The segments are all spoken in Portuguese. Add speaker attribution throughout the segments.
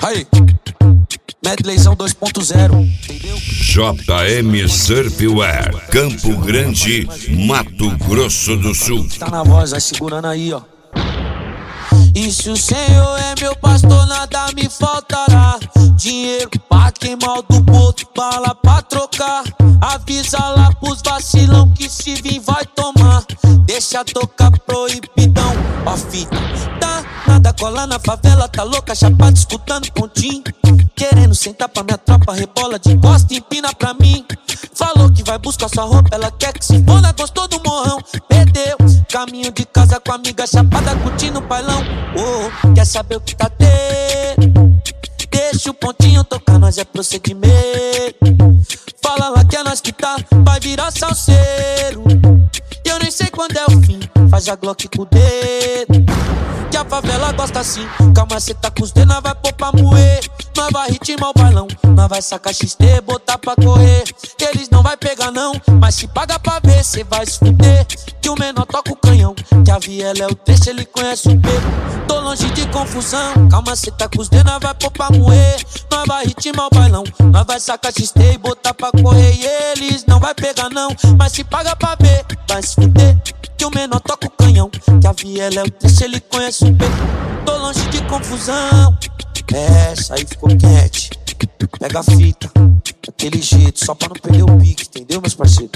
Speaker 1: Aí, medleyzão 2.0, entendeu?
Speaker 2: JM Surfwear, Campo Grande, Mato Grosso do Sul.
Speaker 1: Tá na voz, vai segurando aí, ó. E se o Senhor é meu pastor, nada me faltará. Dinheiro pra queimar do bolso, bala pra trocar. Avisa lá pros vacilão que se vir vai tomar. Deixa tocar proibidão, ó fita. Tá nada, cola na favela, tá louca, chapada escutando pontinho. Querendo sentar pra minha tropa, rebola de costa e empina pra mim. Falou que vai buscar sua roupa, ela quer que se foda, gostou do morrão. Perdeu, caminho de casa com a amiga chapada, curtindo o bailão. Oh, quer saber o que tá tendo? Deixa o pontinho tocar, nós é procedimento. Fala lá que é nós que tá, vai virar salseiro. E eu nem sei quando é o fim, faz a Glock com o dedo. Que a favela gosta assim, calma cê tá com os dedos, nós vai pôr pra moer. Nós vai ritmar o bailão, nós vai sacar XT, botar pra correr. Eles não vai pegar não, mas se paga pra ver, cê vai se fuder. Que o menor toca o canhão, que a viela é o trecho, ele conhece o Pedro. Tô longe de confusão, calma cê tá com os dedos, nós vai pôr pra moer. Nós vai ritmar o bailão, nós vai sacar XT e botar pra correr. E eles não vai pegar não, mas se paga pra ver, vai se fuder. Que o menor toca o canhão, que a viela é o trecho, ele conhece o Pedro. Tô longe de confusão, essa aí ficou quente. Pega a fita, daquele jeito, só pra não perder o pique, entendeu, meus parceiros?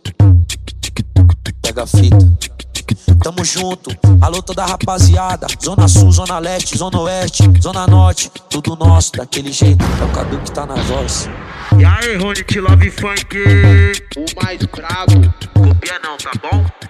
Speaker 1: Pega a fita, tamo junto, alô toda rapaziada. Zona Sul, Zona Leste, Zona Oeste, Zona Norte, tudo nosso, daquele jeito. É o Cadu que tá na voz.
Speaker 3: E aí, Ronit Love Funk,
Speaker 4: o mais brabo.
Speaker 3: copia não, tá bom?